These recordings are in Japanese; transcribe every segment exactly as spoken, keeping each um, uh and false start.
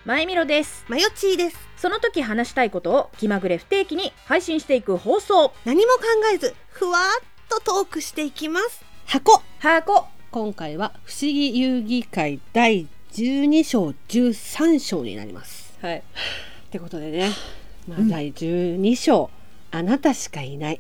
まいみろです。 まよちーです。 その時話したいことを気まぐれ不定期に配信していく放送。 何も考えずふわっとトークしていきます。箱箱。 今回は不思議遊戯会だいじゅうに章じゅうさん章になります。 はい。 ってことでね、まあ、だいじゅうに章、うん、あなたしかいない、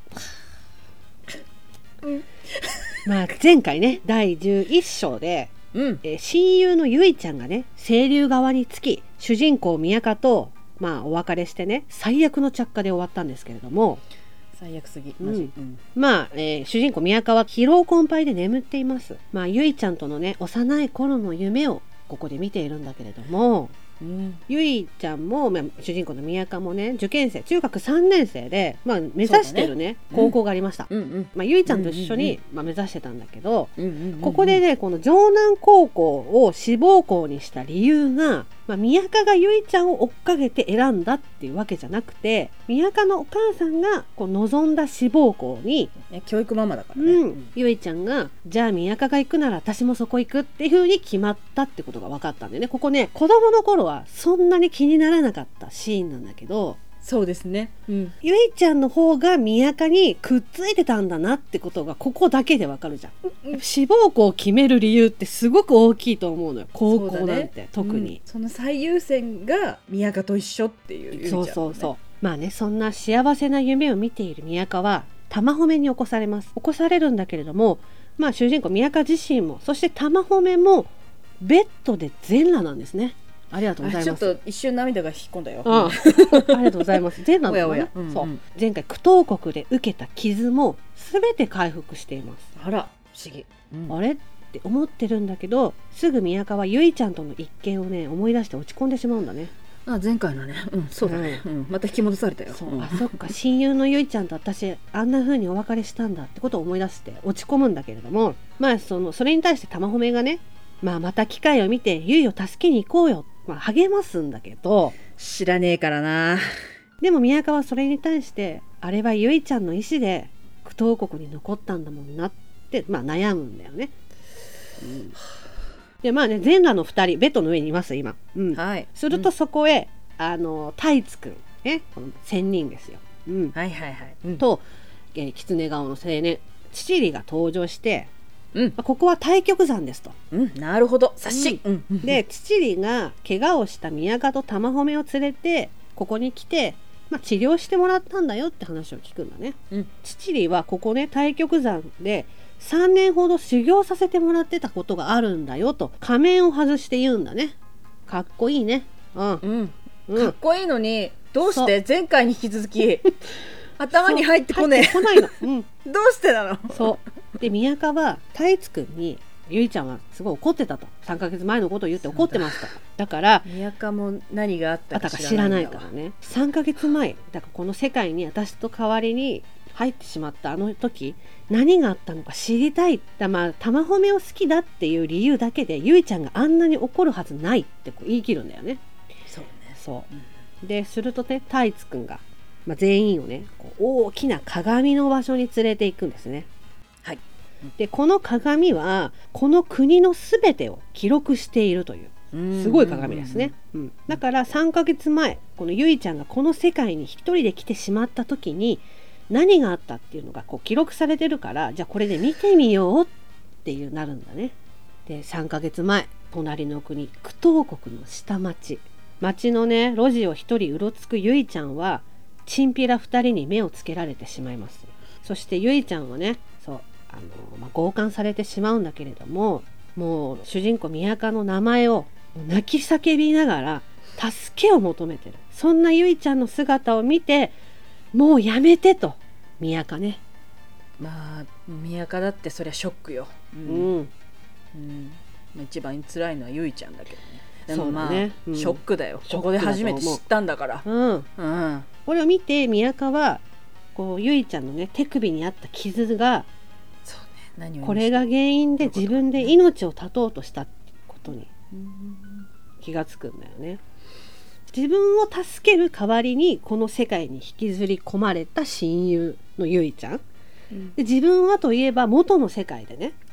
うん、まあ前回ねだいじゅういち章でうんえー、親友のゆいちゃんがね清流側につき主人公宮香と、まあ、お別れしてね最悪の着火で終わったんですけれども、 最悪すぎ、 うんマジ、うん、 まあ、えー、主人公宮香は疲労困憊で眠っています。まあゆいちゃんとのね幼い頃の夢をここで見ているんだけれども、うん、ゆいちゃんも、まあ、主人公の宮香もね受験生中学さんねん生で、まあ、目指してるね、ね高校がありました、うんうんまあ、ゆいちゃんと一緒に、うんうんうんまあ、目指してたんだけど、うんうんうんうん、ここでねこの城南高校を志望校にした理由が、まあ、宮香がゆいちゃんを追っかけて選んだっていうわけじゃなくて、宮香のお母さんがこう望んだ志望校に教育ママだからね、 うん、ゆいちゃんがじゃあ宮香が行くなら私もそこ行くっていう風に決まったってことが分かったんでね、ここね子供の頃はそんなに気にならなかったシーンなんだけど、 そうですね、うん、 ゆいちゃんの方が宮香にくっついてたんだなってことがここだけでわかるじゃん、うん、志望校を決める理由ってすごく大きいと思うのよ、高校なんて、ね、特に、 うん、その最優先が宮香と一緒っていうゆいちゃん、ね、 そうそうそう、まあねそんな幸せな夢を見ている宮香は玉褒めに起こされます。起こされるんだけれども、まあ主人公宮香自身もそして玉褒めもベッドで全裸なんですね。ありがとうございます。 ちょっと一瞬涙が引っ込んだよ。 ああありがとうございます。全裸なのね。そう。前回苦闘国で受けた傷もすべて回復しています。 あら不思議。 うん、あれって思ってるんだけど、すぐ宮香はゆいちゃんとの一見をね思い出して落ち込んでしまうんだね。 あ前回のね、うん、そうだね、うんうん、また引き戻されたよ。 そう、あそっか親友のゆいちゃんと私あんな風にお別れしたんだってことを思い出して落ち込むんだけれども、まあそのそれに対して玉褒めがね、まあまた機会を見てゆいを助けに行こうよ、まあ、励ますんだけど、 知らねえからな。 でも宮香はそれに対してあれはゆいちゃんの意思で苦闘国に残ったんだもんなって、まあ、悩むんだよね、うん、でまあね全裸のふたりベッドの上にいます今、うんはい、するとそこへ、うん、あの太一くんねこの仙人ですよ、うん、 はいはいはい、うん、 と、えー、狐顔の青年七里が登場して、うん、ここは太極山ですと、 うん、なるほど察し、 うんうん、で七里が怪我をした宮香と玉褒めを連れてここに来て、まあ、治療してもらったんだよって話を聞くんだね、うん、七里はここね太極山でさんねんほど修行させてもらってたことがあるんだよと仮面を外して言うんだね。かっこいいね、うんうんうん、かっこいいのにどうして前回に引き続き頭に入ってこねえこないの、うん、 どうしてなの。 そうで宮香は太一くんにゆいちゃんはすごい怒ってたと、さんかげつまえのことを言って怒ってました。だから宮香も何があったか知らないからね、さんかげつまえだからこの世界に私と代わりに入ってしまったあの時何があったのか知りたいだ、まあ玉褒めを好きだっていう理由だけでゆいちゃんがあんなに怒るはずないってこう言い切るんだよね。 そうね、 そう、うん、でするとね太一くんが、まあ、全員をねこう大きな鏡の場所に連れていくんですね。はい、でこの鏡はこの国のすべてを記録しているというすごい鏡ですね、うん、だからさんかげつまえこのゆいちゃんがこの世界に一人で来てしまった時に何があったっていうのがこう記録されてるから、じゃあこれで見てみようっていうなるんだね。でさんかげつまえ隣の国苦闘国の下町町のね路地を一人うろつくゆいちゃんはチンピラ二人に目をつけられてしまいます。そしてゆいちゃんはねそうあの、まあ、強姦されてしまうんだけれども、もう主人公宮香の名前を泣き叫びながら助けを求めてる、そんなゆいちゃんの姿を見てもうやめてと宮香ね。 まあ宮香だってそりゃショックよ、うんうんうん、一番辛いのはゆいちゃんだけどね。でもまあ、ねうん、ショックだよ。ここで初めて知ったんだから、うんうん、 これを見て宮香はこうゆいちゃんのね手首にあった傷がそうね、何をこれが原因で自分で命を絶とうとしたことに気がつくんだよね。自分を助ける代わりにこの世界に引きずり込まれた親友のゆいちゃん、うん、で自分はといえば元の世界でね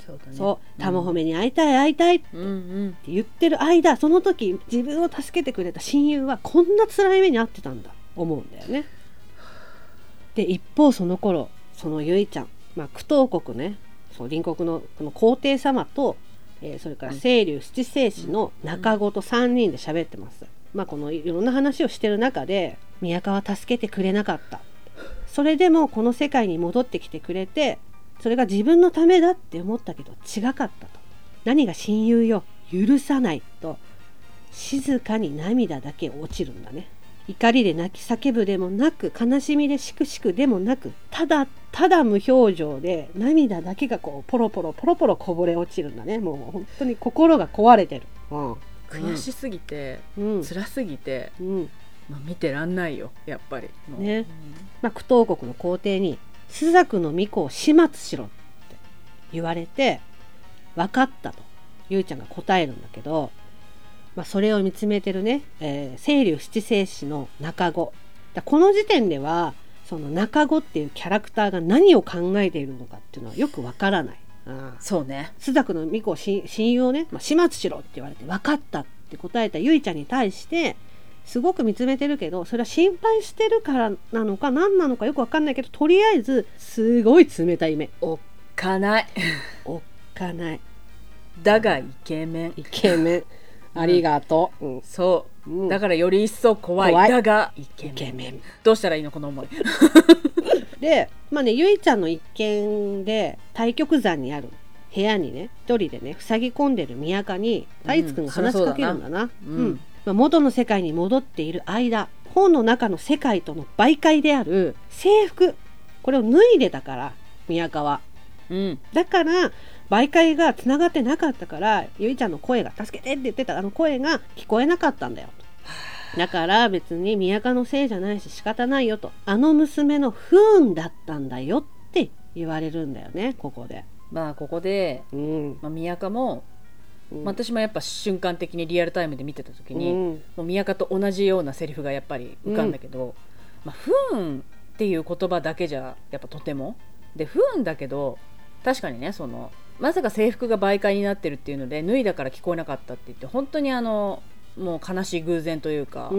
そうだね、 そう玉褒めに会いたい会いたいって言ってる間、うんうん、その時自分を助けてくれた親友はこんな辛い目に遭ってたんだ思うんだよね。で一方その頃そのゆいちゃん、まあ、苦闘国ね、そう隣国のこの皇帝様と、えー、それから清流七聖子の中子とさんにんで喋ってます、うんまあ、このいろんな話をしてる中で宮川は助けてくれなかった、それでもこの世界に戻ってきてくれて、それが自分のためだって思ったけど違かったと、何が親友よ許さないと静かに涙だけ落ちるんだね。怒りで泣き叫ぶでもなく、悲しみでしくしくでもなく、ただただ無表情で涙だけがこうポロポロポロポロこぼれ落ちるんだね。もう本当に心が壊れてる、うん、 悔しすぎて、うん、辛すぎて、うんまあ、見てらんないよやっぱりね、うんまあ、苦闘国の皇帝に朱雀の巫女を始末しろって言われて、分かったとゆいちゃんが答えるんだけど、まあ、それを見つめてるね、えー、清流七聖子の中子だ、この時点ではその中子っていうキャラクターが何を考えているのかっていうのはよくわからない。ああそうね、 朱雀の巫女親友をね、まあ、始末しろって言われて分かったって答えたゆいちゃんに対してすごく見つめてるけど、それは心配してるからなのか何なのかよくわかんないけど、とりあえずすごい冷たい目。 おっかないおっかないだがイケメンイケメンありがとう、 うん、そう、うん、だからより一層怖い、怖いだがイケメン、イケメンどうしたらいいのこの思いで、まあね、ゆいちゃんの一見で太極山にある部屋にね一人でね塞ぎ込んでる宮川に太一くんが話しかけるんだな、うんうんうんまあ、元の世界に戻っている間、本の中の世界との媒介である制服、これを脱いでたから宮川は、うん、だから媒介がつながってなかったから、ゆいちゃんの声が助けてって言ってたあの声が聞こえなかったんだよ。だから別に宮川のせいじゃないし仕方ないよと、あの娘の不運だったんだよって言われるんだよね、ここで。 まあここで、うんまあ、宮川も、うんまあ、私もやっぱ瞬間的にリアルタイムで見てた時に、うん、もう宮川と同じようなセリフがやっぱり浮かんだけど、うんまあ、不運っていう言葉だけじゃやっぱとてもで不運だけど、確かにね、そのまさか制服が媒介になってるっていうので脱いだから聞こえなかったって言って、本当にあのもう悲しい偶然というか、うん、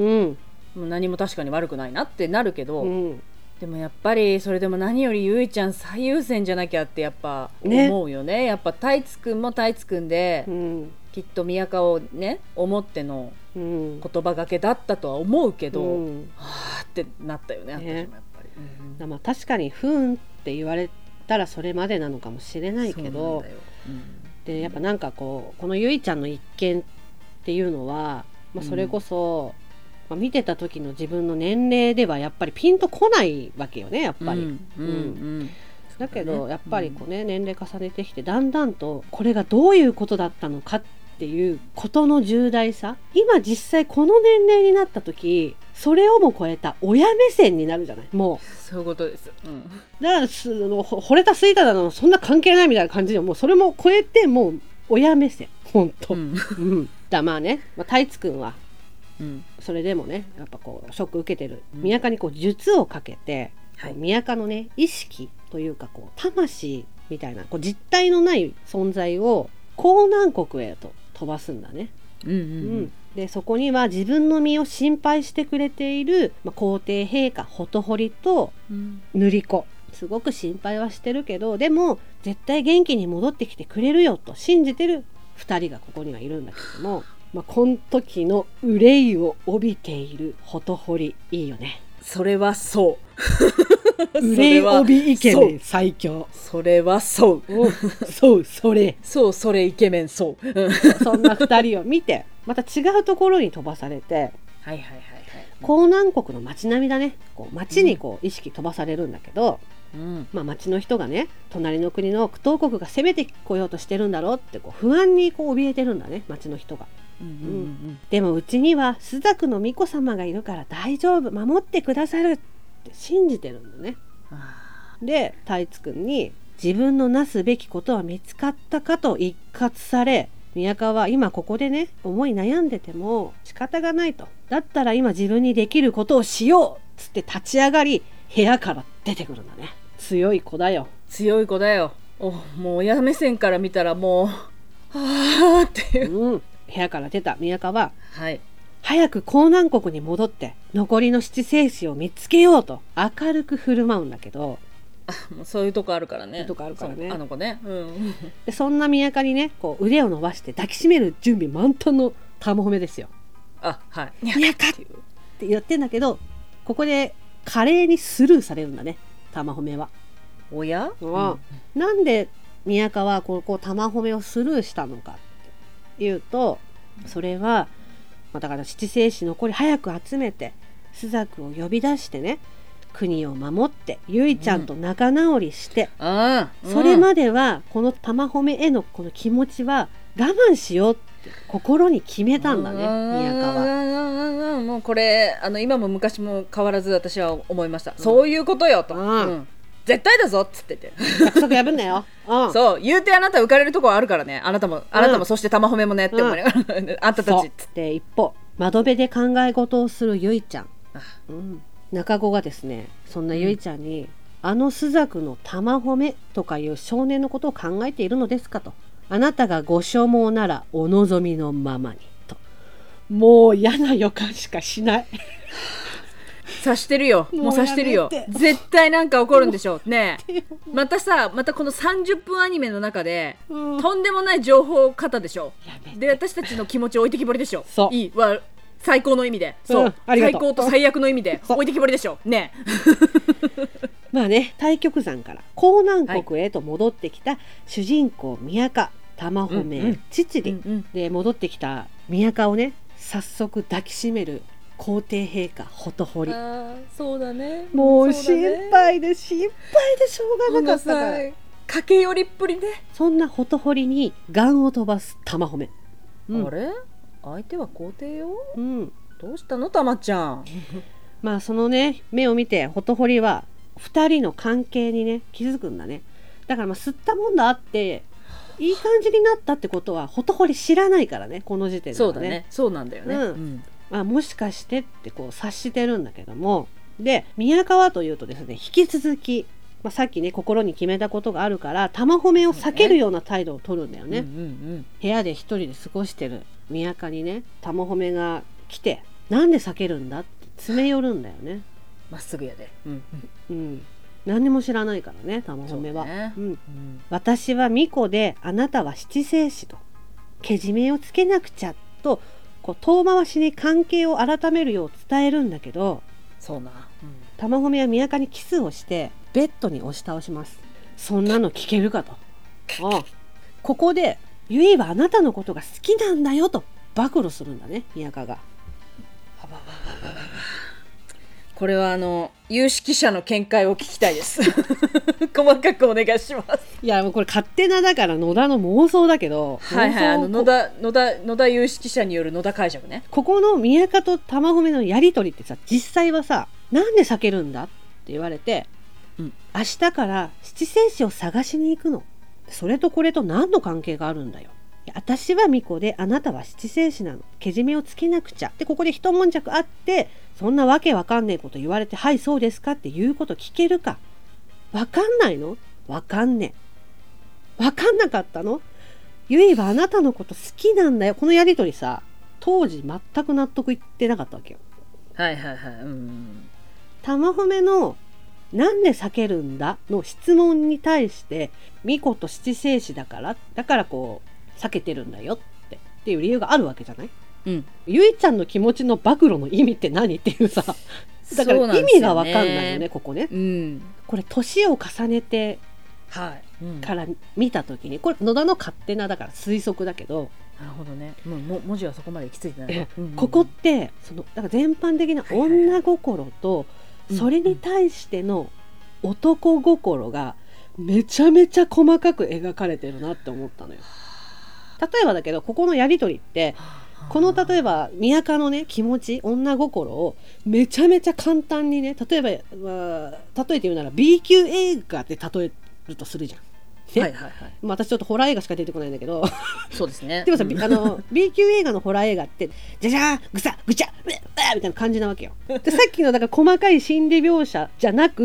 もう何も確かに悪くないなってなるけど、うん、でもやっぱりそれでも何よりゆいちゃん最優先じゃなきゃってやっぱ思うよ ね, ねやっぱ太一くんも太一くんで、うん、きっと宮川をね思っての言葉がけだったとは思うけど、うん、はーってなったよね、私もやっぱり、 うん、まあ、確かに不運って言われたらそれまでなのかもしれないけど、うん、でやっぱなんかこうこのゆいちゃんの一見っていうのは、まあ、それこそ、うんまあ、見てた時の自分の年齢ではやっぱりピンとこないわけよね、やっぱり、うんうんうん、だけどやっぱりこう、ね、年齢重ねてきてだんだんとこれがどういうことだったのかっていうことの重大さ、今実際この年齢になった時それをも超えた親目線になるじゃない、もうそういうことです、うん、 だからすの惚れたすいただのそんな関係ないみたいな感じで、もうそれも超えてもう親目線本当、うんうん、だまあね、まあ、太一くんは、うん、それでもねやっぱこうショック受けてる、うん、宮川にこう術をかけて、はい、宮川のね意識というかこう魂みたいなこう実体のない存在を江南国へと飛ばすんだね、うんうんうん、でそこには自分の身を心配してくれている、まあ、皇帝陛下ほほりと塗り子、すごく心配はしてるけどでも絶対元気に戻ってきてくれるよと信じてるふたりがここにはいるんだけども、まあ、この時の憂いを帯びているほほりいいよね。 それはそう憂い帯イケメン最強、 それはそうそうそれそうそれイケメンそうそんなふたりを見てまた違うところに飛ばされて、はいはいはいはい、江南国の街並みだね、こう街にこう意識飛ばされるんだけど、うんまあ、街の人がね隣の国の苦闘国が攻めてこようとしてるんだろうってこう不安にこう怯えてるんだね、街の人が、うんうんうん、でもうちには朱雀の巫女様がいるから大丈夫、守ってくださるって信じてるんだね。で太一くんに自分のなすべきことは見つかったかと一喝され、宮川は今ここでね思い悩んでても仕方がないと、だったら今自分にできることをしようっつって立ち上がり部屋から出てくるんだね。強い子だよ、 強い子だよ、 おもう親目線から見たらもうはあっていう、 うん、部屋から出た宮川は、 はい、 早く江南国に戻って残りの七聖子を見つけようと明るく振る舞うんだけど、 あもうそういうとこあるからね。 そういうとこあるからね。 あの子ね、うん、 でそんな宮川にねこう腕を伸ばして抱きしめる準備満タンの玉褒めですよ。 あはい宮川って言ってんだけど、ここで華麗にスルーされるんだね玉褒めは。 おや、 うん、なんで宮川はここ玉褒めをスルーしたのかっていうと、それは、まあ、だから七聖子残り早く集めて朱雀を呼び出してね国を守ってゆいちゃんと仲直りして、 うん、 それまではこの玉褒めへのこの気持ちは我慢しようって心に決めたんだね宮川。 もうこれあの今も昔も変わらず私は思いました、うん、そういうことよと、うんうん、絶対だぞっつってて約束破んなよ、うん、 そう言うてあなた浮かれるとこあるからね、あなたもあなたも、うん、そして玉褒めもねって思いながら、うん、あんたたちっつって一方窓辺で考え事をするゆいちゃん、うん、中子がですねそんなゆいちゃんに、うん、あの朱雀の玉褒めとかいう少年のことを考えているのですかと、あなたがご所望ならお望みのままにと、もう嫌な予感しかしない察してるよ、もう察してるよ、絶対なんか起こるんでしょうねえ。またさまたこのさんじゅっぷんアニメの中で、うん、とんでもない情報型でしょ。で私たちの気持ち置いてきぼりでしょ。 そういいわ最高の意味で、そう、うん、最高と最悪の意味で置いてきぼりでしょねまあね太極山から江南国へと戻ってきた主人公宮川玉褒め父理、うんうん、で戻ってきた宮川をね早速抱きしめる皇帝陛下ほとほり。 あそうだね、 もう心配で心配でしょうがなかったから、 駆け寄りっぷりね。 そんなほとほりに雁を飛ばす玉褒め、 うん、あれ相手は皇帝よ、 うん、 どうしたの玉ちゃんまあそのね目を見てほとほりはふたりの関係にね気づくんだね。だからまあ吸ったもんだあっていい感じになったってことはほとほり知らないからねこの時点ではね。 そうだね、そうなんだよね、うんうんまあ、もしかしてってこう察してるんだけども、で宮川というとですね引き続き、まあ、さっきね心に決めたことがあるから玉褒めを避けるような態度を取るんだよね、うんうんうん、部屋で一人で過ごしてる宮川にね玉褒めが来てなんで避けるんだって詰め寄るんだよね。 まっすぐやで、うんうん、何にも知らないからね玉褒めは、 ねうんうん、 私は巫女であなたは七聖子とけじめをつけなくちゃとこう遠回しに関係を改めるよう伝えるんだけど、 そうな、うん、 玉褒めは宮川にキスをしてベッドに押し倒します。そんなの聞けるかとああここでゆいはあなたのことが好きなんだよと暴露するんだね宮川が。 これはあの有識者の見解を聞きたいです細かくお願いします。 いやもうこれ勝手なだから野田の妄想だけど、 はいはい、あの野田野田野田有識者による野田解釈ね。 ここの宮川と玉褒めのやり取りってさ実際はさなんで避けるんだって言われて、うん、明日から七聖子を探しに行くの、それとこれと何の関係があるんだよ、私は巫女であなたは七聖子なの、けじめをつけなくちゃでここで一悶着あって、そんなわけわかんねえこと言われてはいそうですかっていうこと聞けるか。わかんないの？わかんねえ。わかんなかったの？ゆいはあなたのこと好きなんだよ。このやりとりさ当時全く納得いってなかったわけよ。 はいはいはい、うん、 玉褒めのなんで避けるんだの質問に対して巫女と七聖子だからだからこう避けてるんだよってっていう理由があるわけじゃない、うん、ゆいちゃんの気持ちの暴露の意味って何っていうさだから意味が分かんないよねここね、うん、これ年を重ねてから見た時にこれ野田の勝手なだから推測だけど、 なるほどね、もうも文字はそこまで行き着いてない、 うんうんうん、ここってそのだから全般的な女心とそれに対しての男心がめちゃめちゃ細かく描かれてるなって思ったのよ。例えばだけどここのやり取りってこの例えば宮川のね気持ち女心をめちゃめちゃ簡単にね例えば、まあ、例えて言うなら B 級映画で例えるとするじゃん。はいはいはいまあ、私ちょっとホラー映画しか出てこないんだけどそうですねでもさ、うん、あの B 級映画のホラー映画ってじゃじゃーぐさぐちゃうわみたいな感じなわけよ。でさっきのだから細かい心理描写じゃなく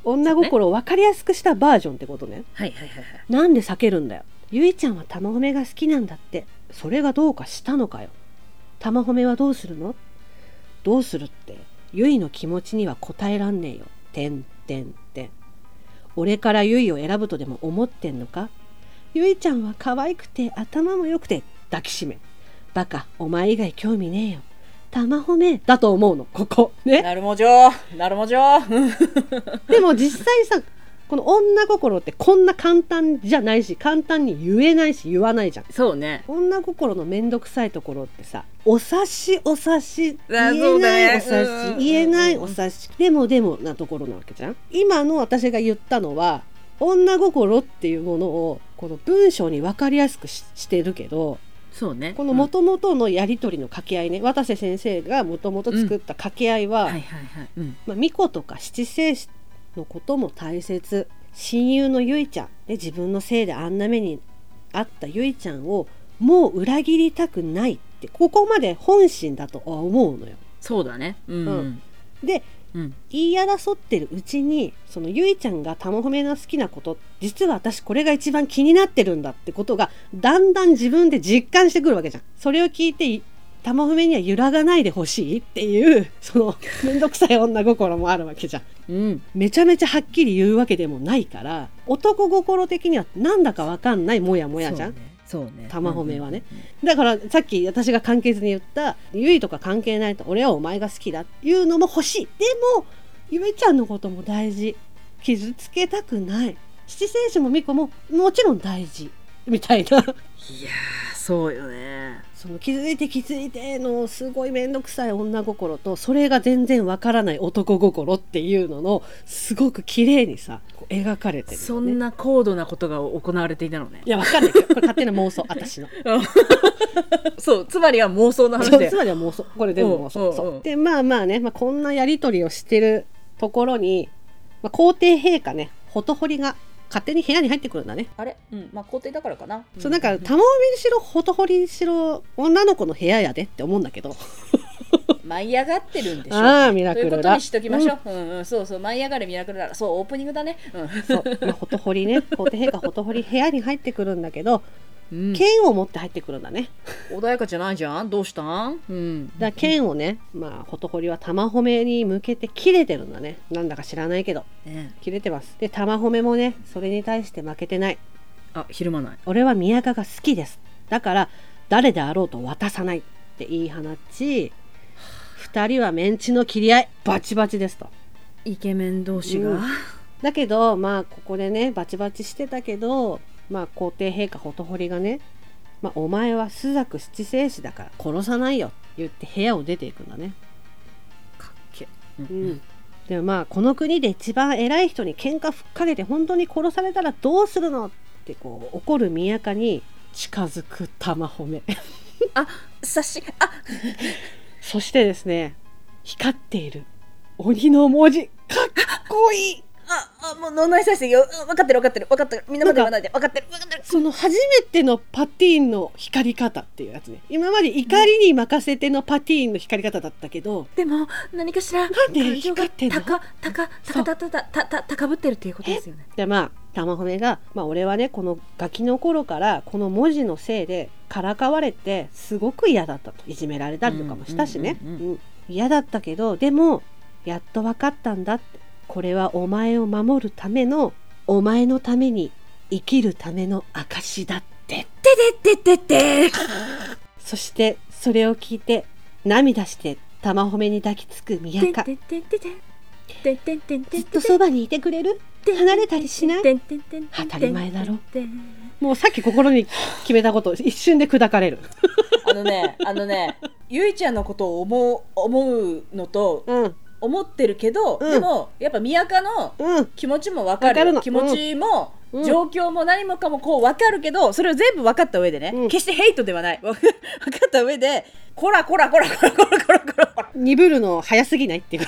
女心を分かりやすくしたバージョンってことね。 はいはいはいはい。 なんで避けるんだよ。ゆいちゃんは玉褒めが好きなんだって。それがどうかしたのかよ。玉褒めはどうするの？どうするって、ゆいの気持ちには応えらんねえよ。てんてんてん。俺からゆいを選ぶとでも思ってんのか？ゆいちゃんは可愛くて頭も良くて抱きしめ。バカ、お前以外興味ねえよ。玉褒めだと思うの、ここね。 なるもじょなるもじょでも実際さ、この女心ってこんな簡単じゃないし、簡単に言えないし言わないじゃん。 そうね。 女心のめんどくさいところってさ、お察しお察し、言えないお察し、言えないお察し、でもでもなところなわけじゃん。今の私が言ったのは女心っていうものをこの文章に分かりやすく し, してるけど、 そうね、 この元々のやり取りの掛け合いね、渡瀬先生がもともと作った掛け合いは、巫女とか七聖子のことも大切。親友のゆいちゃんで、自分のせいであんな目にあったゆいちゃんをもう裏切りたくないって、ここまで本心だと思うのよ。 そうだね、うん、うん、 で、うん、言い争ってるうちに、そのゆいちゃんが玉褒めの好きなこと、実は私これが一番気になってるんだってことがだんだん自分で実感してくるわけじゃん。それを聞いて玉褒めには揺らがないでほしいっていう、そのめんどくさい女心もあるわけじゃん、うん、めちゃめちゃはっきり言うわけでもないから、男心的にはなんだかわかんないモヤモヤじゃん。 そうね、 玉褒めはね、うんうんうん、だからさっき私が簡潔に言ったゆいとか関係ないと、俺はお前が好きだっていうのも欲しい。でもゆいちゃんのことも大事、傷つけたくない、七聖子も巫女ももちろん大事みたいな。いやーそうよね。 その気づいて気づいてのすごいめんどくさい女心と、それが全然わからない男心っていうののすごく綺麗にさ描かれてるよね。 そんな高度なことが行われていたのね。 いやわかんないけど、これ勝手な妄想私のそうつまりは妄想の話で、 つまりは妄想、これ全部妄想。そうでまあまあね、まあ、こんなやり取りをしてるところに、まあ、皇帝陛下ね、ほとほりが勝手に部屋に入ってくるんだね。 あれ、うん、まあ皇帝だからかな。 そう、なんか玉帯にしろほとほりにしろ女の子の部屋やでって思うんだけど舞い上がってるんでしょう、 ね、ああミラクルだということにしときましょう、うんうんうん、そうそう、舞い上がれミラクルだ。そうオープニングだね、うん、 そう、まあ、ほとほりね、皇帝陛下ほとほり部屋に入ってくるんだけど、うん、剣を持って入ってくるんだね。 穏やかじゃないじゃん、どうしたん、うん、 だから剣をね、まあほとほりは玉褒めに向けて切れてるんだね。なんだか知らないけど、ね、切れてます。で玉褒めもねそれに対して負けてない。 あ、ひるまない。 俺は宮川が好きです、だから誰であろうと渡さないって言い放ち、二人はメンチの切り合いバチバチですと。 イケメン同士が、うん、 だけどまあここでねバチバチしてたけど、まあ皇帝陛下ほとほりがね、まあ、お前は朱雀七聖子だから殺さないよって言って部屋を出ていくんだね。 かっけ、 うん、でもまあこの国で一番偉い人に喧嘩ふっかけて本当に殺されたらどうするのってこう怒る宮家に近づく玉褒めあ、察し、あそしてですね、光っている鬼の文字、かっこいい。 ああ、もう脳内再生よ、分かってる分かってる分かってる、みんなまで言わないで、分かってる分かってる。 その初めてのパティーンの光り方っていうやつね。今まで怒りに任せてのパティーンの光り方だったけど、 でも何かしらなんで光ってんの、 高高高高高高ぶってるっていうことですよね。 でまあ玉褒めが、まあ、俺はねこのガキの頃からこの文字のせいでからかわれてすごく嫌だったと。いじめられたりとかもしたしね、嫌だったけど、でもやっと分かったんだって。これはお前を守るための、お前のために生きるための証だって。 てててててそしてそれを聞いて涙して玉褒めに抱きつく宮家。ずっとそばにいてくれる？離れたりしない？当たり前だろ。もうさっき心に決めたこと一瞬で砕かれるあのねあのねゆいちゃんのことを思う、思うのと、うん、思ってるけど、うん、でもやっぱ宮家の気持ちも分かる、うん、気持ちも、うん、状況も何もかもこう分かるけど、それを全部分かった上でね、うん、決してヘイトではない分かった上で、こらこらこらこらこらこらこら鈍るの早すぎないっていう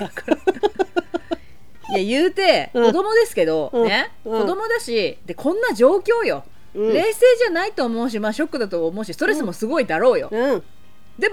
いや言うて子供ですけど、うん、ね、うん、子供だし、でこんな状況よ、うん、冷静じゃないと思うし、まあショックだと思うし、ストレスもすごいだろうよ、うん、でも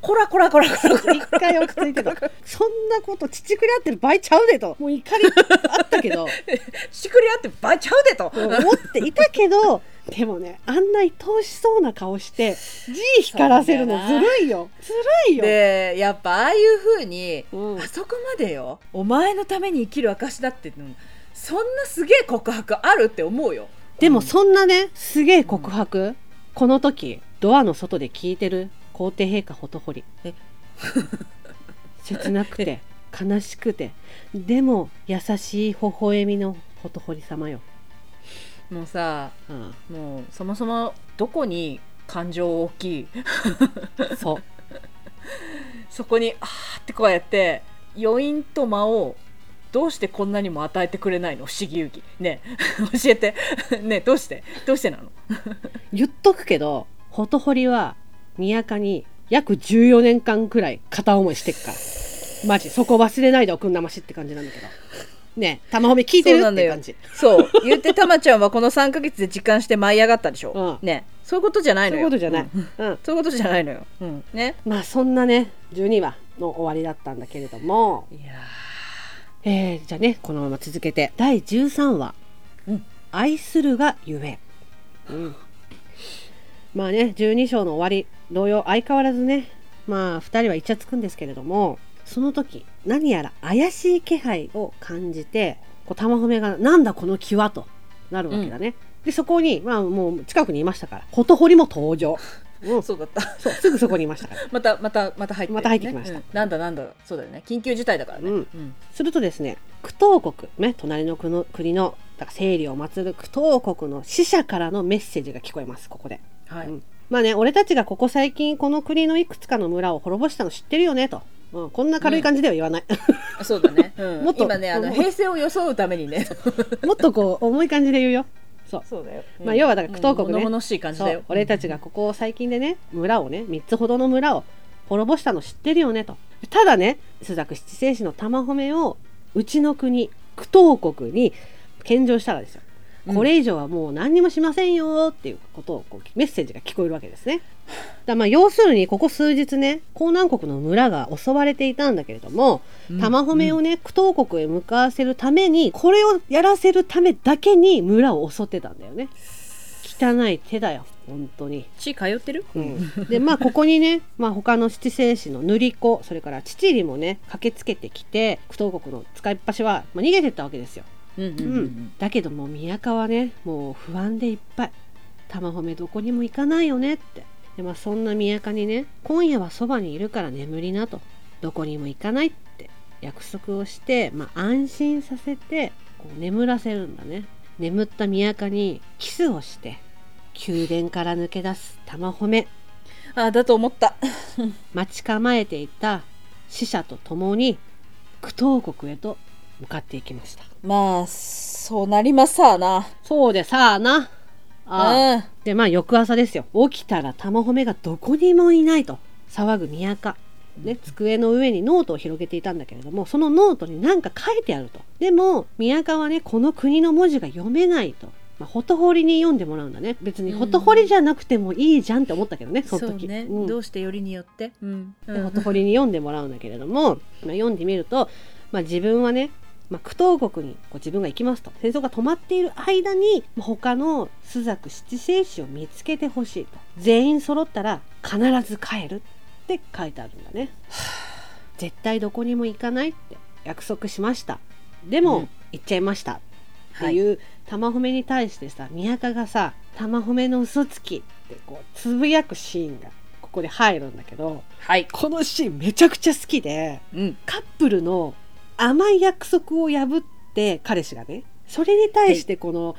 こらこらこらこらこら一回落ち着いてたそんなこと乳くり合ってる場合ちゃうでともう怒りあったけど乳くり合ってる場合ちゃうでと思っていたけどでもねあんな愛おしそうな顔して字光らせるのずるいよずるいよでやっぱああいう風に、うん、あそこまでよお前のために生きる証だってそんなすげえ告白あるって思うよ。 でもそんなねすげえ告白、うん、この時ドアの外で聞いてる皇帝陛下ほとほりえ切なくて悲しくてでも優しい微笑みのほとほり様よ。 もうさ、うん、もうそもそもどこに感情を大きいそうそこにあーってこうやって余韻と間をどうしてこんなにも与えてくれないの不思議遊戯ね教えてねどうしてどうしてなの言っとくけどほとほりは宮家に約じゅうよねんかんくらい片思いしてっからマジそこ忘れないでおくんなましって感じなんだけどねえ玉褒め聞いてるって感じそう言ってたまちゃんはこのさんかげつで実感して舞い上がったでしょ、うん、ねそういうことじゃないのよそういうことじゃない、 うんうん、そういうことじゃないのよ、うん、ねまあそんなねじゅうにわの終わりだったんだけれどもいや、えー、じゃあねこのまま続けてだいじゅうさんわ、うん、愛するがゆえ、うん、まあねじゅうに章の終わり同様相変わらずねまあふたりはイチャつくんですけれどもその時何やら怪しい気配を感じてこう玉褒めがなんだこの気はとなるわけだね、うん、でそこにまあもう近くにいましたからほとほりも登場、 うん、そうだったそうすぐそこにいましたからまたまたまた入って、ね、 また入ってきました、うん、 なんだなんだそうだよね緊急事態だからね、うんうん、 するとですね苦闘国ね隣の国の国のだから生理を祀る苦闘国の使者からのメッセージが聞こえますここで、はい、うん、まあね俺たちがここ最近この国のいくつかの村を滅ぼしたの知ってるよねと、うん、こんな軽い感じでは言わない、 うん、そうだね、うん、もっと今ねあの平成を装うためにねもっとこう重い感じで言うよそうそうだよ、うん、 まあ要はだから苦闘国ね、 物々しい感じだよ俺たちがここ最近でね村をねみっつほどの村を滅ぼしたの知ってるよねとただね朱雀七聖子の玉褒めをうちの国苦闘国に献上したらですよこれ以上はもう何にもしませんよっていうことをこうメッセージが聞こえるわけですね。だまあ要するにここ数日ね江南国の村が襲われていたんだけれども、うん、玉褒めをね苦闘国へ向かわせるためにこれをやらせるためだけに村を襲ってたんだよね。汚い手だよ本当に血通ってる、 うん、でまあここにね、まあ、他の七聖子の塗り子それから父入もね駆けつけてきて苦闘国の使いっ端は、まあ、逃げてったわけですよ。うんうんうんうん、だけども宮川はねもう不安でいっぱい玉褒めどこにも行かないよねってで、まあ、そんな宮川にね今夜はそばにいるから眠りなとどこにも行かないって約束をして、まあ、安心させてこう眠らせるんだね。眠った宮川にキスをして宮殿から抜け出す玉褒めああだと思った待ち構えていた使者と共に苦闘国へと向かっていきました。 まあそうなりますさあなそうでさあなああでまあ翌朝ですよ起きたら玉褒めがどこにもいないと騒ぐ宮川、ね、机の上にノートを広げていたんだけれどもそのノートに何か書いてあるとでも宮川はねこの国の文字が読めないと、まあ、ほとほりに読んでもらうんだね。別にほとほりじゃなくてもいいじゃんって思ったけどね、うん、その時そうね、うん、どうしてよりによって、うんうん、でほとほりに読んでもらうんだけれども、まあ、読んでみると、まあ、自分はねまあ、苦闘国にこう自分が行きますと戦争が止まっている間に他の朱雀七聖子を見つけてほしいと全員揃ったら必ず帰るって書いてあるんだね絶対どこにも行かないって約束しましたでも、うん、行っちゃいましたっていう玉褒めに対してさ宮川がさ玉褒めの嘘つきってこうつぶやくシーンがここで入るんだけど、はい、このシーンめちゃくちゃ好きで、うん、カップルの甘い約束を破って彼氏がねそれに対してこの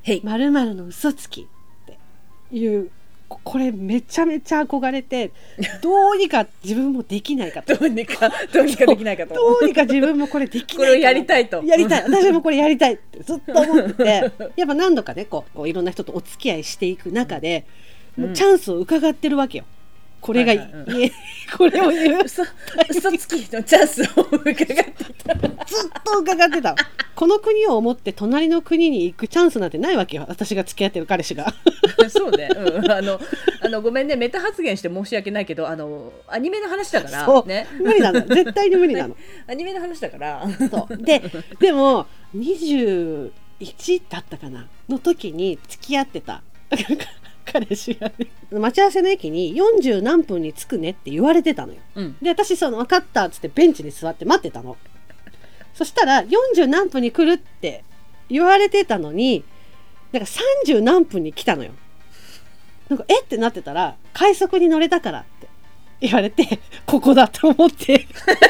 〇〇の嘘つきっていうこれめちゃめちゃ憧れてどうにか自分もできないかとどうにかどうにかできないかとどうにか自分もこれできないかこれをやりたいとやりたい私もこれやりたいってずっと思っててやっぱ何度かねこう、こういろんな人とお付き合いしていく中で、うん、もうチャンスを伺ってるわけよ。これが、はいはいうん、これを言う嘘つきのチャンスを伺ってたずっと伺ってたこの国を思って隣の国に行くチャンスなんてないわけよ、私が付き合ってる彼氏がそうね、うん、あのあのごめんねメタ発言して申し訳ないけど、あのアニメの話だからそう、 ね、 無理なの絶対に無理なのアニメの話だからそうででもにじゅういちだったかなの時に付き合ってた彼氏がね、待ち合わせの駅によんじゅう何分に着くねって言われてたのよ、うん、で私その分かったっつってベンチに座って待ってたの。そしたらよんじゅう何分に来るって言われてたのに、なんかさんじゅう何分に来たのよ。なんかえってなってたら、快速に乗れたからって言われて、ここだと思って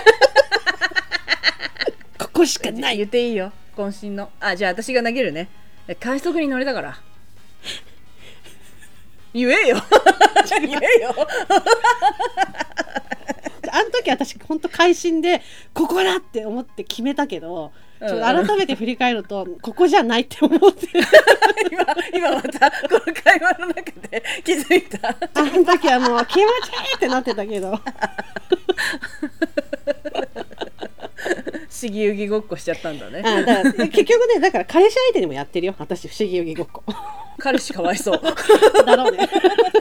ここしかない。 言っていいよ渾身の。あ、じゃあ私が投げるね。快速に乗れたから言えよ言えよあの時私本当会心でここだって思って決めたけど、ちょっと改めて振り返るとここじゃないって思って今, 今またこの会話の中で気づいた。 あの時はもう気持ちいいってなってたけど不思議遊戯ごっこしちゃったんだね。 あだから結局ね、だから彼氏相手にもやってるよ私、不思議遊戯ごっこ彼氏かわいそうだろうね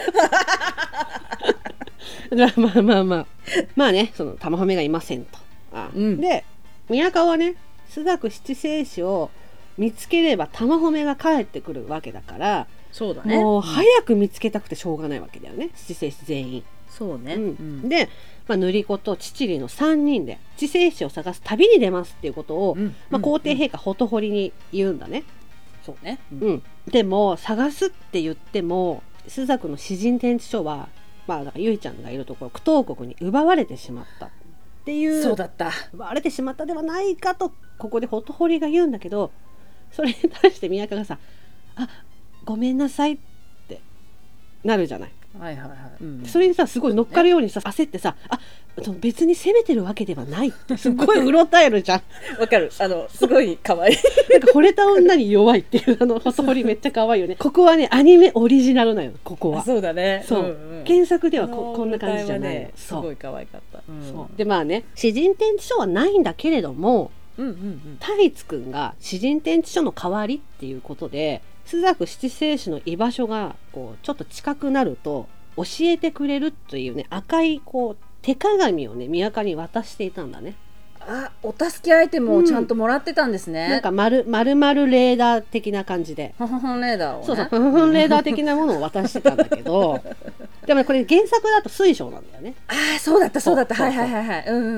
まあまあまあまあね、その玉褒めがいませんと。あ、うん、で宮川はね、朱雀七星子を見つければ玉褒めが返ってくるわけだから、 そうだね、 もう早く見つけたくてしょうがないわけだよね、七星子全員。 そうね、 うんうん、で、まあ、塗り子と七里のさんにんで七星子を探す旅に出ますっていうことを、うんまあ、皇帝陛下ほとほりに言うんだね。 そうね、 うんうん、でも探すって言っても朱雀の詩人天地書は、まあ、だからゆいちゃんがいるところ九東国に奪われてしまったっていう、 そうだった、 奪われてしまったではないかとここでほとほりが言うんだけど、それに対して宮川がさ、あ、ごめんなさいってなるじゃない。 はいはいはい、うん、 それにさすごい乗っかるようにさ、ね、焦ってさ、あ、別に責めてるわけではないってすごいうろたえるじゃんわかる、あのすごい可愛いなんか惚れた女に弱いっていうあのほとほりめっちゃ可愛いよねここはねアニメオリジナルなのよ、ここは。 そうだね、 そう、うんうん、原作では こ, こんな感じじゃない、 ね、すごい可愛かった、うん、 そうでまあね、詩人天地書はないんだけれども、 うんうんうん、 太一くんが詩人天地書の代わりっていうことで、朱雀七星子の居場所がこうちょっと近くなると教えてくれるというね、赤いこう手鏡をね宮川に渡していたんだね。 あ、お助けアイテムをちゃんともらってたんですね、 うん、なんか丸丸々レーダー的な感じで、 ふんふんレーダーをね、 そうそう、ふんふんレーダー的なものを渡してたんだけどでも、ね、これ原作だと水晶なんだよね。 ああ、そうだったそうだった、はいはいはいはい、うんうんうんうん。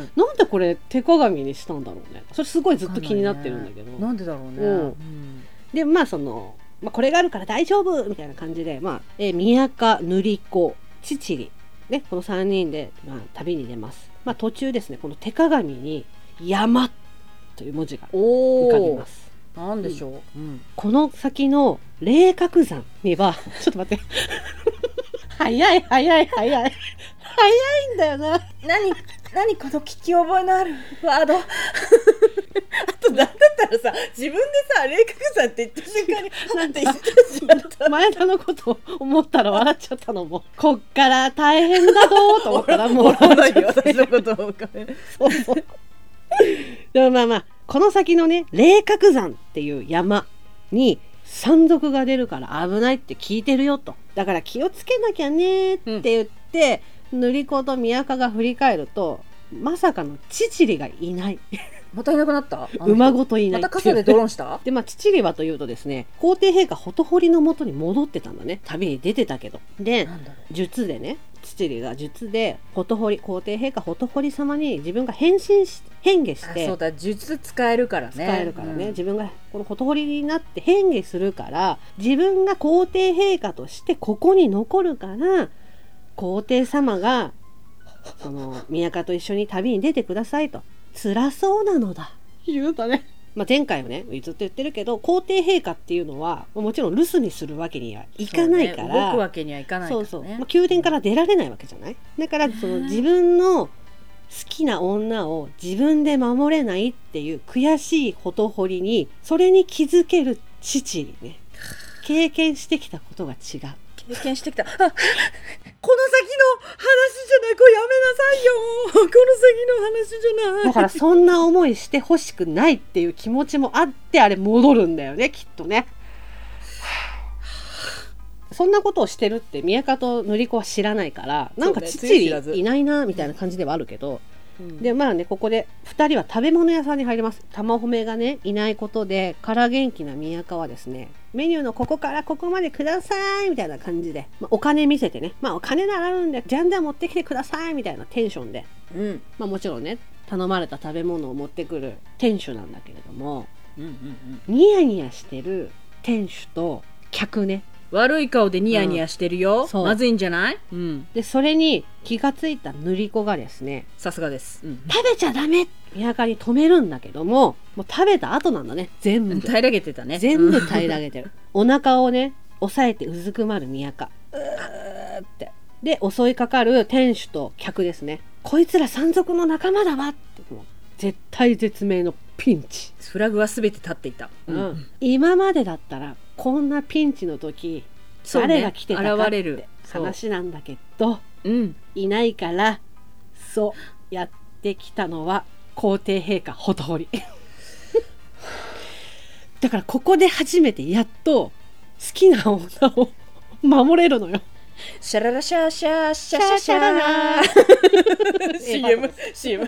なんでこれ手鏡にしたんだろうね、それすごいずっと気になってるんだけど、 なんでだろうね、 うんうん、でまあその、まあ、これがあるから大丈夫みたいな感じで、まあえー、宮川、塗り子、七里、ね、このさんにんで、まあ、旅に出ます。まあ、途中ですね、この手鏡に山という文字が浮かびます。 なんでしょう、うん、 この先の霊鶴山にはちょっと待って早い早い早い早いんだよな。 何何この聞き覚えのあるワードあとなんだったらさ、自分でさ霊鶴山って言った瞬間になんて言ってしまった前田のこと思ったら笑っちゃったのもこっから大変だぞと思ったらもう笑っちゃって私のことをそうそうでもまあまあこの先のね霊鶴山っていう山に山賊が出るから危ないって聞いてるよと、だから気をつけなきゃねって言って、うん、塗り子と宮川が振り返るとまさかの七里がいないまたいなくなった、 馬ごといないまた傘でドローンしたで、まあ、七里はというとですね、皇帝陛下ほとほりの元に戻ってたんだね。旅に出てたけど、で術でね、七里が術でほとほり皇帝陛下ほとほり様に自分が変身し変化して、 そうだ、術使えるからね、 使えるからね、うん、自分がこのほとほりになって変化するから自分が皇帝陛下としてここに残るから皇帝様がその宮川と一緒に旅に出てくださいと、辛そうなのだ言うとね、まあ、前回はねずっと言ってるけど皇帝陛下っていうのはもちろん留守にするわけにはいかないから、ね、 動くわけにはいかないからね、 そうそう、まあ、宮殿から出られないわけじゃない。だからその自分の好きな女を自分で守れないっていう悔しいほとほりにそれに気づける父にね、経験してきたことが違う、 経験してきたあこの先の話じゃない、これやめなさいよこの先の話じゃない。 分からそんな思いしてほしくないっていう気持ちもあってあれ戻るんだよねきっとね。そんなことをしてるって宮家と塗子は知らないからなんかちっちりいないなみたいな感じではあるけど、うん、でまあねここでふたりは食べ物屋さんに入ります。玉褒めがねいないことでから元気な宮家はですねメニューのここからここまでくださいみたいな感じで、まあ、お金見せてねまあお金ならあるんでじゃんじゃん持ってきてくださいみたいなテンションで、うんまあ、もちろんね頼まれた食べ物を持ってくる店主なんだけれども、うんうんうん、ニヤニヤしてる店主と客ね悪い顔でニヤニヤしてるよ、うん、まずいんじゃない、うん、 でそれに気がついた塗子がですねさすがです、うん、 食べちゃダメ宮家に止めるんだけどももう食べた後なんだね全部平らげてたね全部平らげてるお腹をね押さえてうずくまる宮家うーってで襲いかかる店主と客ですねこいつら山賊の仲間だわってもう絶対絶命のピンチフラグは全て立っていた、 うんうん、今までだったらこんなピンチの時誰が来てたかって話なんだけど、うん、いないからそうやってきたのは皇帝陛下ほとほりだからここで初めてやっと好きな女を守れるのよ。 シャララシャーシャーシャシャシャララシーエム シーエム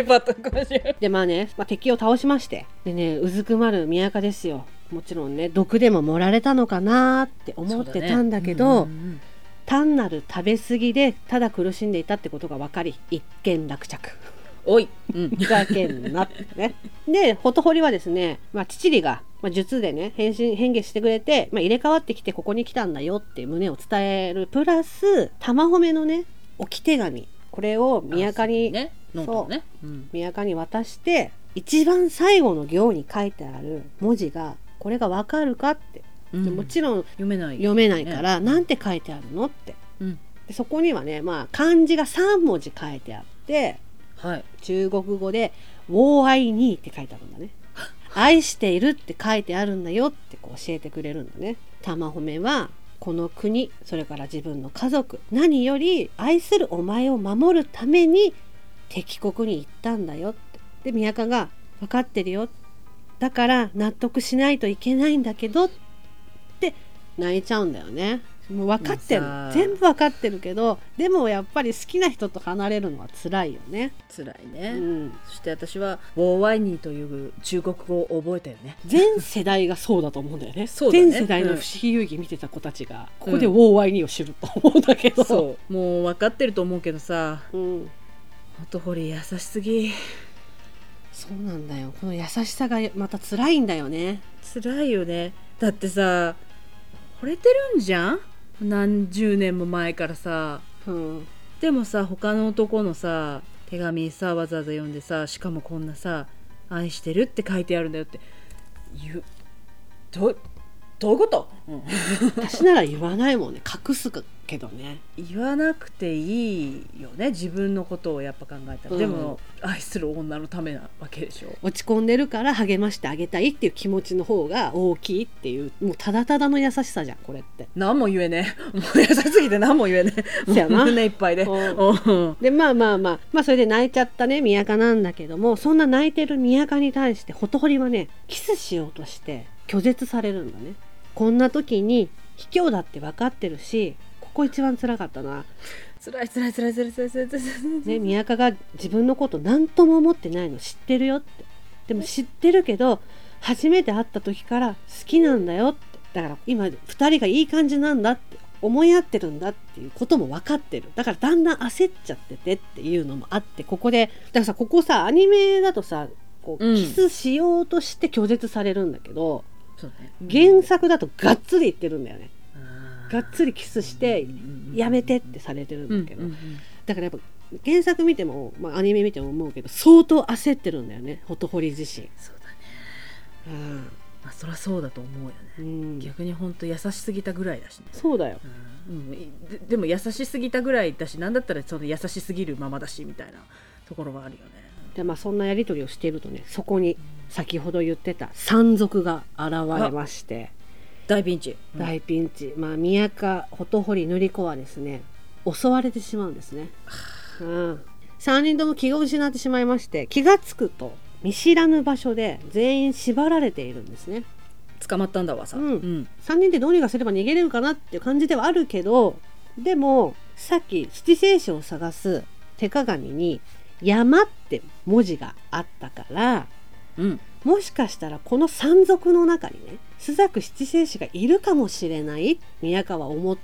iPad でまあね、まあ、敵を倒しましてでねうずくまる宮家ですよ。もちろんね毒でも盛られたのかなって思ってたんだけど、ねうんうんうん、単なる食べ過ぎでただ苦しんでいたってことが分かり一件落着おい、 うん、ふざけんなってねでほとほりはですね、まあ、父が、まあ、術でね変身変化してくれて、まあ、入れ替わってきてここに来たんだよって胸を伝えるプラス玉褒めのね置き手紙これを宮家に、ねそうねうん、宮家に渡して一番最後の行に書いてある文字がこれが分かるかって、うん、もちろん読めない、読めないから、ね、なんて書いてあるのって、うん、でそこにはね、まあ、漢字がさん文字書いてあって、はい、中国語で「ウォーアイニー」って書いてあるんだね愛しているって書いてあるんだよってこう教えてくれるんだね。玉褒めはこの国それから自分の家族何より愛するお前を守るために敵国に行ったんだよってで宮家が分かってるよだから納得しないといけないんだけどって泣いちゃうんだよね。もう分かってる全部分かってるけどでもやっぱり好きな人と離れるのは辛いよね。 辛いね、うん、そして私はウォーワイニーという中国語を覚えたよね。 全世代がそうだと思うんだよねそうだね全世代の不思議遊戯見てた子たちが、うん、ここでウォーワイニーを知ると思うんだけど、うん、 そうもう分かってると思うけどさ、うん、ほとほり優しすぎ。 そうなんだよこの優しさがまた辛いんだよね。 辛いよね。だってさ惚れてるんじゃん何十年も前からさ、うん、でもさ他の男のさ手紙さわざわざ読んでさしかもこんなさ愛してるって書いてあるんだよって言うど, どういうこと、うん、 私なら言わないもんね隠すけどね言わなくていいよね自分のことをやっぱ考えたら、うん、でも愛する女のためなわけでしょ。 落ち込んでるから励ましてあげたいっていう気持ちの方が大きいっていうもうただただの優しさじゃんこれって。 何も言えねもう優しすぎて何も言えねそやな胸いっぱいででまあまあまあまあそれで泣いちゃったね宮家なんだけどもそんな泣いてる宮家に対してほとほりはねキスしようとして拒絶されるんだね。こんな時に卑怯だって分かってるしここ一番辛かったな。 辛い辛い辛い辛い辛い辛い辛い、 ね、宮家が自分のこと何とも思ってないの知ってるよってでも知ってるけど初めて会った時から好きなんだよってだから今ふたりがいい感じなんだって思い合ってるんだっていうことも分かってる。だからだんだん焦っちゃっててっていうのもあってここでだからさここさアニメだとさこう、うん、キスしようとして拒絶されるんだけど、そうね、原作だとがっつり言ってるんだよね。がっつりキスしてやめてってされてるんだけど、うんうんうん、だからやっぱ原作見ても、まあ、アニメ見ても思うけど相当焦ってるんだよねほとほり自身。 そうだね、うんまあ、そりゃそうだと思うよね、うん、逆に本当優しすぎたぐらいだしね。 そうだよ、 うん、で, でも優しすぎたぐらいだしなんだったらその優しすぎるままだしみたいなところはあるよね。 で、まあ、そんなやり取りをしているとねそこに先ほど言ってた山賊が現れまして大ピンチ、 うん、大ピンチ、まあ、宮家ほとほり塗子はですね襲われてしまうんですね、うん、 さんにんとも気を失ってしまいまして、気がつくと見知らぬ場所で全員縛られているんですね。 捕まったんだわさ、うんうん、 さんにんでどうにかすれば逃げれるかなっていう感じではあるけど、でもさっき七聖書を探す手鏡に山って文字があったから、うん、もしかしたらこの山賊の中にね朱雀七聖子がいるかもしれない宮川は思って、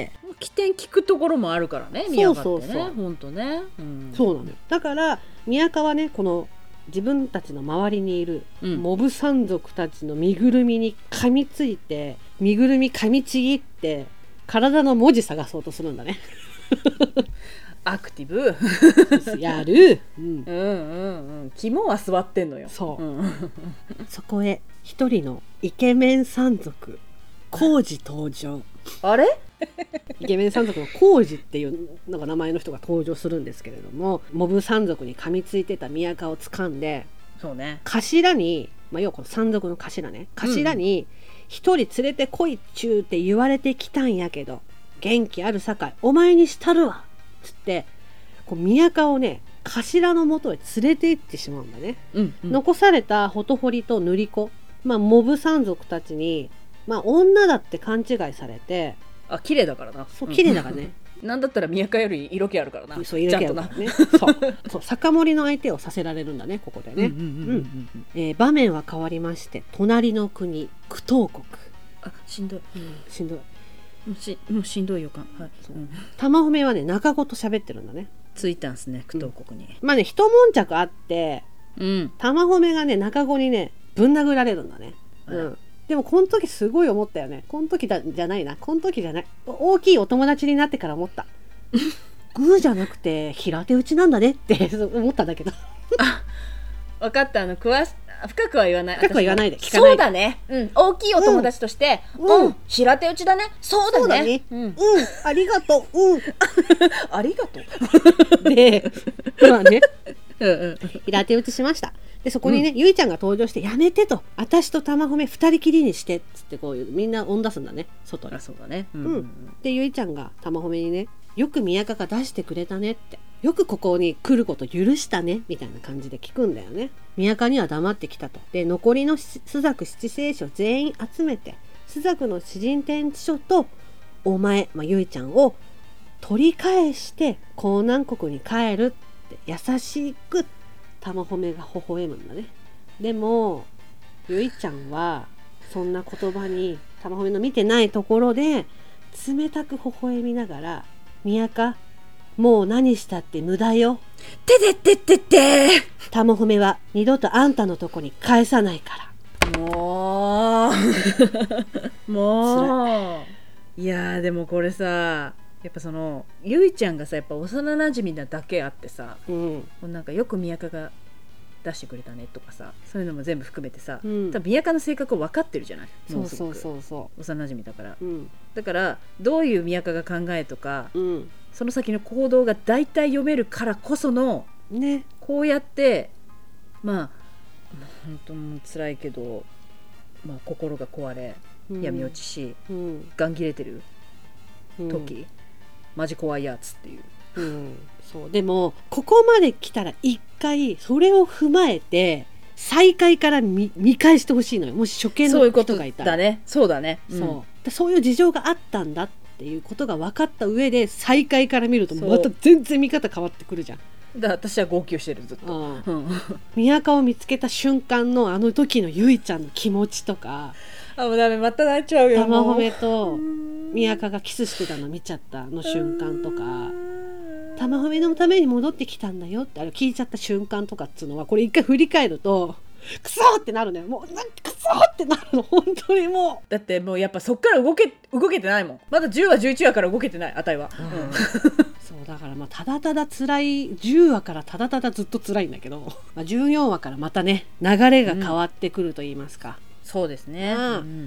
起点聞くところもあるからね、宮川ってね、ほんとね、 うん、そうなのよ。だから宮川はね、この自分たちの周りにいるモブ山賊たちの身ぐるみに噛みついて、身ぐるみ噛みちぎって体の文字探そうとするんだねアクティブやる、 うん、うんうんうん肝は座ってんのよ。 そう、うん、そこへ一人のイケメン山賊浩二登場。 あれイケメン山賊の浩二っていうのが名前の人が登場するんですけれども、モブ山賊に噛みついてた宮川を掴んで、 そうね、 頭に、まあ、要はこの山賊の頭ね、頭に一人連れてこいっちゅうって言われてきたんやけど、元気あるさかいお前にしたるわつってこう宮川をね頭の元へ連れて行ってしまうんだね、うんうん、残されたほとほりと塗り子、まあ、モブ山賊たちに、まあ、女だって勘違いされて、 あ綺麗だからな、 そう綺麗だからねなんだったら宮川より色気あるからな、 そう色気あるからねそうそう酒盛りの相手をさせられるんだねここでね。場面は変わりまして、隣の国九東国。 あしんどい、うん、 しんどいもう し, もうしんどい予感、はい、 そう、うん、玉褒めはね中子と喋ってるんだね。 ついたんすね九東国に、 うん、まあね一悶着あって、うん、玉褒めがね中子にねぶん殴られるんだね、うん、でもこの時すごい思ったよね。この時だじゃないなこの時じゃない大きいお友達になってから思ったグーじゃなくて平手打ちなんだねって思ったんだけどあ分かった。あの詳し深くは言わない。 深くは言わないで聞かないで。 そうだね、うん、大きいお友達として、うん、うん、平手打ちだね。そうだね、そうだね、うん、うん、 ありがとう、うんありがとうでまあねうん、うん、平手打ちしました。でそこにね、うん、ゆいちゃんが登場してやめてと、私と玉褒め二人きりにしてっつってこういうみんな追ん出すんだね外に。 あそうだね、 うんうんうん、でゆいちゃんが玉褒めにね、よく宮川が出してくれたねって、よくここに来ること許したねみたいな感じで聞くんだよね。宮川には黙ってきたと。で残りの朱雀七聖書全員集めて朱雀の詩人天地書とお前、まあ、ゆいちゃんを取り返して江南国に帰るって優しく玉褒めが微笑むんだね。でもゆいちゃんはそんな言葉に玉褒めの見てないところで冷たく微笑みながら、宮川もう何したって無駄よ。 ててってってって玉褒めは二度とあんたのとこに返さないから。もうもういやでもこれさ、やっぱそのゆいちゃんがさやっぱ幼なじみなだけあってさ、うん、なんかよく宮川が出してくれたねとかさ、そういうのも全部含めてさ、うん、多分宮川の性格を分かってるじゃない。 そうそうそうそう幼なじみだから、うん、だからどういう宮川が考えとか、うん、その先の行動が大体読めるからこその、ね、こうやってまあ本当に辛いけど、まあ、心が壊れ、うん、闇落ちし、うん、ガン切れてる時、うん、マジ怖いやつっていう、 うん、そうでもここまで来たら一回それを踏まえて再開から 見, 見返してほしいのよ。もし初見の人がいたら。 そういうことだね。そうだね、 うん、そうそういう事情があったんだっていうことが分かった上で再開から見るとまた全然見方変わってくるじゃん。 だから私は号泣してるずっと、うん、 宮川を見つけた瞬間のあの時のゆいちゃんの気持ちとか、 あもうダメまた泣いちゃうよ。 玉褒めと宮川がキスしてたの見ちゃったの瞬間とか、玉褒めのために戻ってきたんだよってあれ聞いちゃった瞬間とかっつうのは、これ一回振り返るとクソーってなるのよ。もうなんかクソーってなるの本当に。もうだってもうやっぱそっから動け動けてないもん。まだじゅうわじゅういちわから動けてないあたいは、うんうん、 そうだからまあただただ辛いじゅうわからただただずっと辛いんだけど、まあ、じゅうよんわからまたね流れが変わってくると言いますか、 うん、そうですね、うん、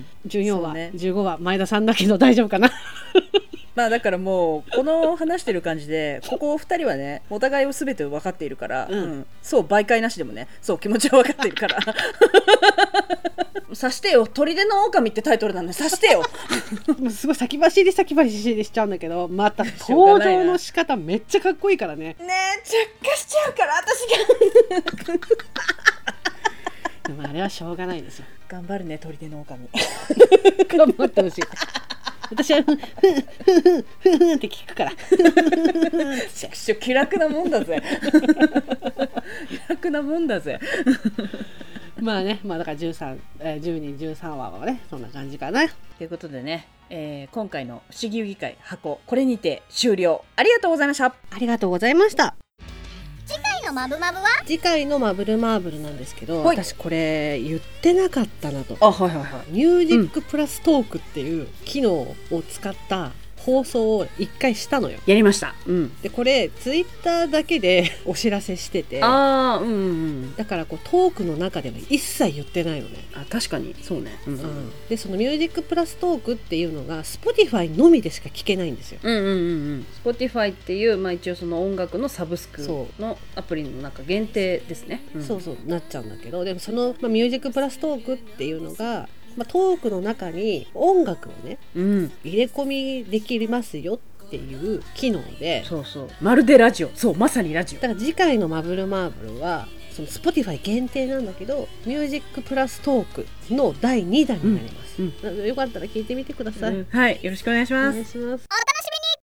じゅうよんわ、ね、じゅうごわ前田さんだけど大丈夫かなまあだからもうこの話してる感じでここふたりはねお互いを全て分かっているから、うんうん、そう媒介なしでもねそう気持ちは分かっているから刺してよ、砦の狼ってタイトルなのに刺してよもうすごい先走り先走りしちゃうんだけど、また登場の仕方めっちゃかっこいいからね。 ねえ着火しちゃうから私がでもあれはしょうがないですよ。 頑張るね砦の狼頑張ってほしい私はふんふんふんふんふんふんって聞くから気楽なもんだぜ気楽なもんだぜまあね、まあだからじゅうさん、えー、じゅうにんじゅうさんわはねそんな感じかなということでね、えー、今回の不思議遊戯会箱これにて終了。ありがとうございました。 ありがとうございました。 次回のマブマブは次回のマブルマーブルなんですけど、私これ言ってなかったなと。 あ、はいはいはい。 ミュージックプラストークっていう機能を使った放送を一回したのよ。 やりました、 うん、でこれツイッターだけでお知らせしてて、 あ、うんうん、 だからこうトークの中では一切言ってないのね。 あ、確かにそうね、うんうん、 でそのミュージックプラストークっていうのが Spotify のみでしか聞けないんですよ。 うんうんうんうん。Spotify っていう、まあ、一応その音楽のサブスクのアプリの中限定ですね、うん、 そうそうなっちゃうんだけど、でもその、まあ、ミュージックプラストークっていうのがまあ、トークの中に音楽をね、うん、入れ込みできますよっていう機能で、 そうそう、まるでラジオ、そうまさにラジオだから次回のマブルマーブルはその Spotify 限定なんだけどミュージックプラストークのだいにだんになります、うんうん、よかったら聞いてみてください、うん、 はい、よろしくお願いします。 お願いします。